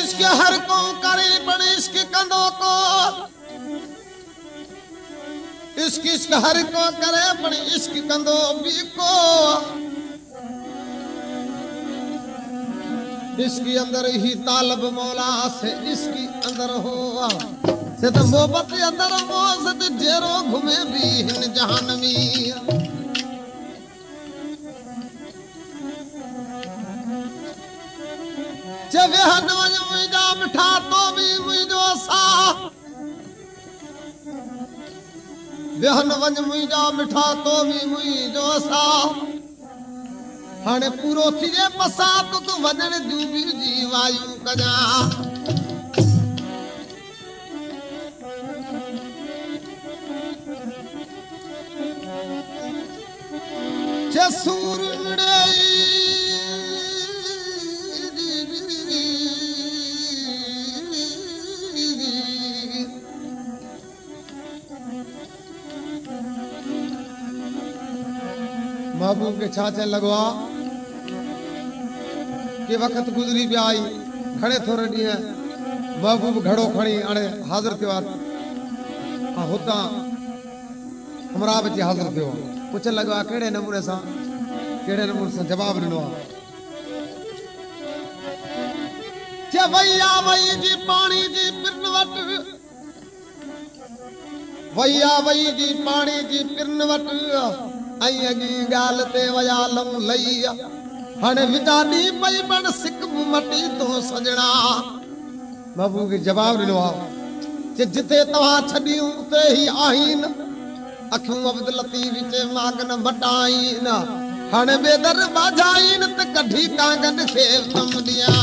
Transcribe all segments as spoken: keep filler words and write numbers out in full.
इश्क हर को करे पण इश्क कंदो को इश्क इश्क हर को करे पण इश्क कंदो भी को इसकी अंदर ही तालब मौला से इसकी अंदर हो से तो मोहब्बत अंदर मोह से ढेरों घूमे भी हिन जहान में जब हन वज मुझा मिठा तो भी मुझो सा बेहन वज मुझा मिठा तो भी मुझो सा हाणे पूरो थिए पसा तो वजन दूबी जी वायु कजा जसूर मिड़ई महबूब के छाचे लगवा के वक्त गुजरी भी आई खड़े थोड़े डी महबूब घड़ो खड़ी अणे हाजिर थियो आ होता हमरा बची हाजिर थियो कुछ लगवा केड़े नमूने सा केड़े नमूने सा जवाब दिनो जे भैया वई जी पानी जी पिरन वट भैया वई जी पानी जी पिरन वट आई अगी गाल ते वयालम लईया हने विदानी पई बन सिक मटी तो सजणा बाबू के जवाब दिनो जे जिते तवा छडियूं ते ही आहीन अखियूं अब्दुल लतीफ विच मागन बटाईन हने बेदर बाजाईन ते कढी कांगन खे थम दिया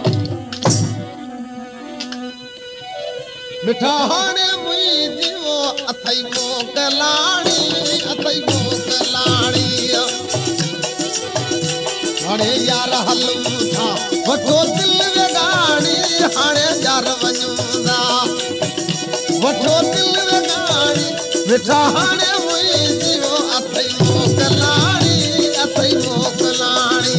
मिठा हाणे मुई जीवो अथई मोकलाणी अथई मोकलाणी हाणे यार हलूं था वठो दिल वेगाणी हाणे यार वञूंदा वठो दिल वेगाणी मिठा हाणे मुई जीवो अथई मोकलाणी अथई मोकलाणी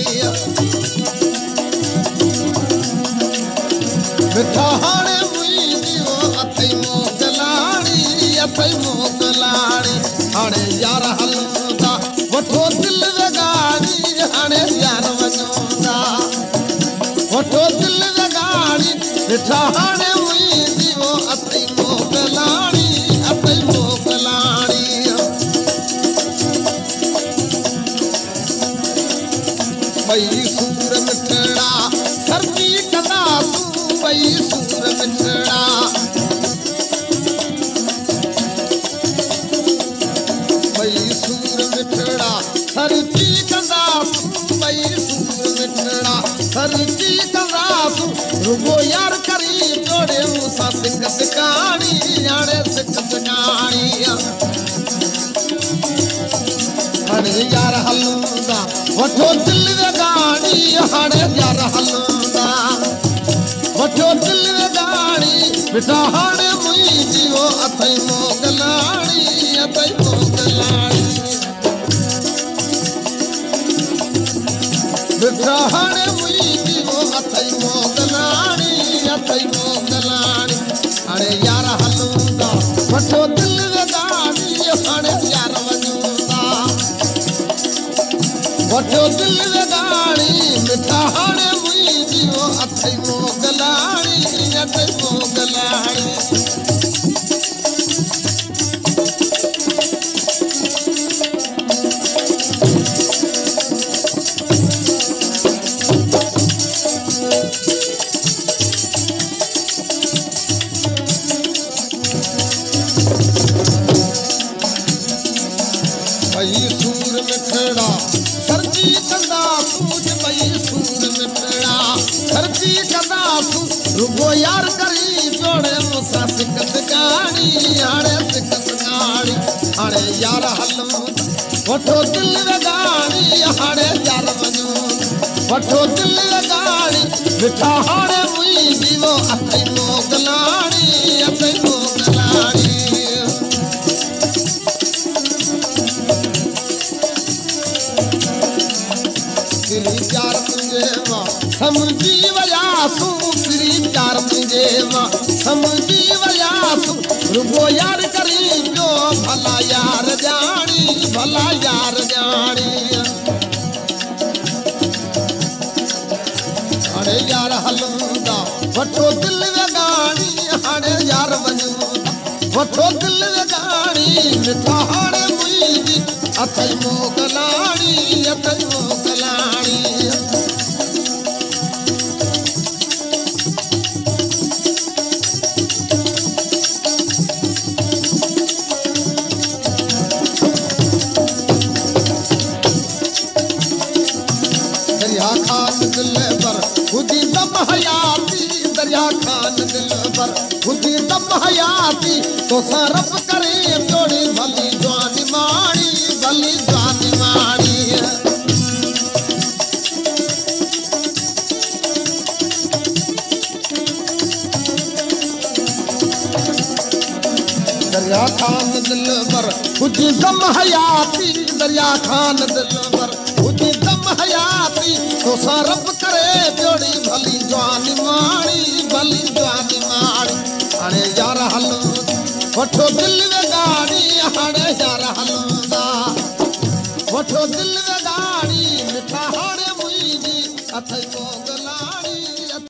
मिठा हाणे मुई जीवो अथई मोकलाणी अथई मोकलाणी हाणे यार हलूं था वठो दिल वेगाणी हाणे यार वञूंदा वठो दिल वेगाणी मिठा हाणे मुई जीवो अथई मोकलाणी अथई मोकलाणी भई सूर मिठड़ा सर्दी कंदासूं भई सूर मिठड़ा भई सूर मिठड़ा सर्दी कंदासूं भई सूर मिठड़ा सर्दी कंदासूं रुगो यार करी जोड़े मूंसां सिक सिकाणी हाणे सिक सिकाणी हाणे यार हलूंदा वठो दिल वेगाणी हाणे यार हलूंदा वठो दिल वेगाणी मिठा हाणे मुई जीवो अथई मोकलाणी अथई मोकलाणी मिठा हाणे मुई जीवो अथई मोकलाणी अथई मोकलाणी हाणे यार हलूंदा वठो दिल वेगाणी हाणे यार वञूंदा वठो दिल वेगाणी मिठा हाणे मुई जीवो अथई मोकलाणी अथई मोकलाणी भई सूर मिठड़ा सर्दी कंदासूं भई सूर मिठड़ा सर्दी कंदासूं रुगो यार करी जोड़े मूंसां सिक सिकाणी हाणे सिक सिकाणी हाणे यार हलूं वठो दिल वेगाणी हाणे यार वञूं वठो दिल वेगाणी मिठा हाणे मुई जीवो अथई मोकलाणी अथई मोकलाणी समझी वयासूं प्रीता मां समझी वयास रुगो यार करी पियो भला यार जानी भला यार जानी हाणे यार हलंदा वठो दिल वगाणी हाणे यार वञो वठो दिल वगाणी मिठा हाणे मुंहिंजी अथई मोकलाणी अथई मोकलाणी दरिया खान दिल पर खुदी दम हयाती दरिया खान दिल पर खुदी दम हयाती तो सरफ करे जोड़ी भली जवानी माड़ी भली जवानी माड़ी दरिया खान दिल पर खुदी दम हयाती दरिया खान दिल पर खुदी दम हयाती तो सरफ करे जोड़ी भली जवानी माड़ी भली जवानी माड़ी हाणे यार हलो वठो दिल वगाड़ी हाणे यार हलंदा वठो दिल वगाड़ी मिठा हाणे मुंहिंजी अथई